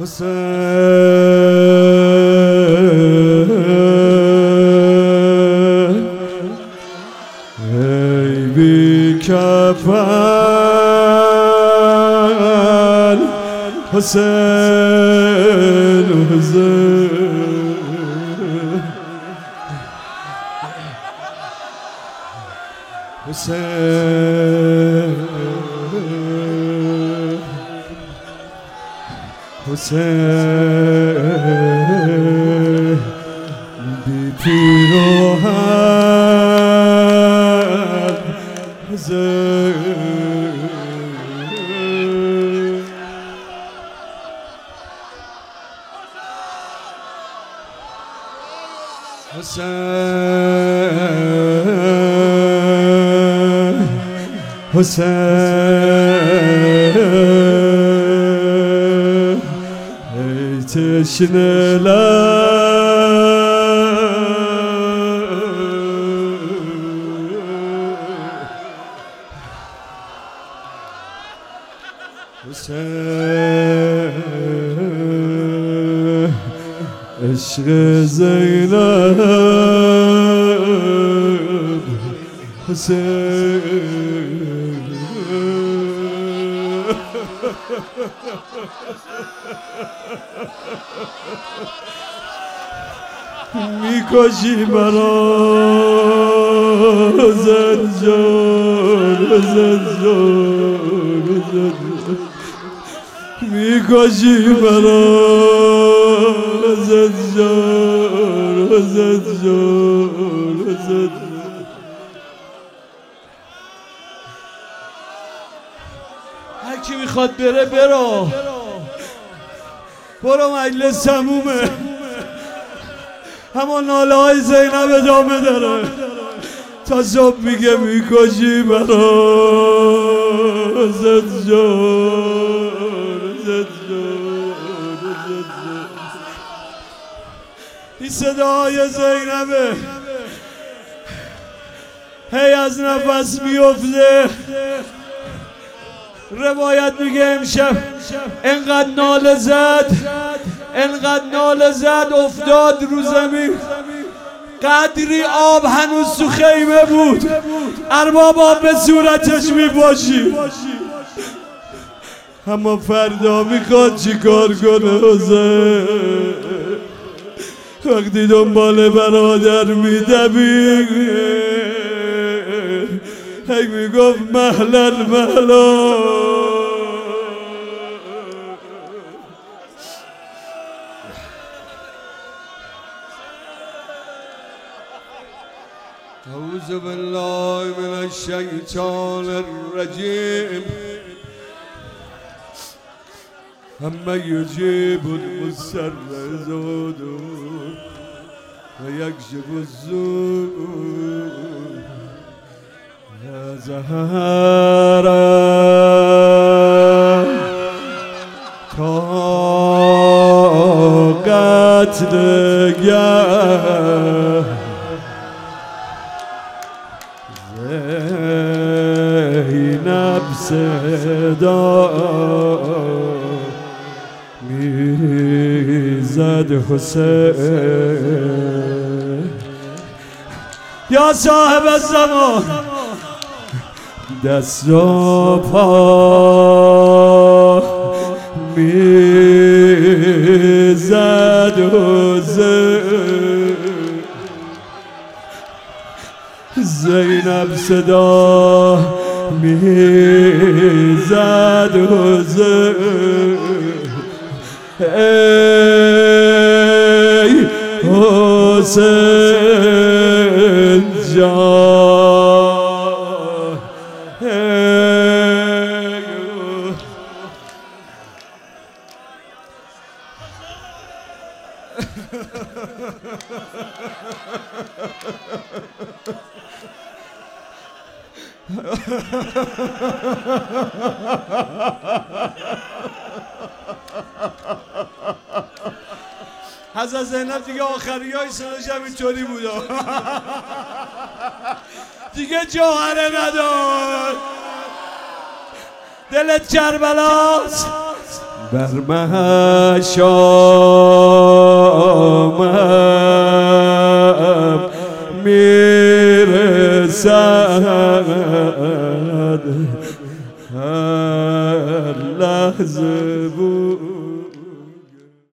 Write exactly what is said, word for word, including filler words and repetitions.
حسین ای بی کفن حسین حسین حسین حسین بی پیراهن حسین حسین حسین ای تشنه لب حسین عشق زینب حسین میکشی مرا زنجان زنجان زنجان میکشی مرا زنجان زنجان زنجان هر کی میخواد بره برو برو مجلس تمومه همون ناله های زینب ادامه داره تا صبح میگه میکشی مرا زنجان زنجان زنجان این صدای زینبه هی از نفس میفته روایت میگه امشب انقدر ناله زد انقدر ناله زد افتاد رو زمین قدری آب هنوز تو خیمه بود ارباب آب به صورتش میباشی اما فردا میخواد چی کار کنه حسین وقتی دنبال برادر میدوی هی میگفت مهلن مهلا اعوذ بالله من الشیطان الرجیم اما یجیب المضطر اذا دعاه و یکشف السوء یا زهرا تا قتلگه زینب صدا میزد حسین یا صاحب الزمان دست و پا میزد حسین زینب صدا میزد حسین ای حسین جان ای حضرت زینب دیگه آخری های صداش هم اینطوری بود دیگه جوهره ندار دلت کربلاست بر مشامم میرسد، هر لحظه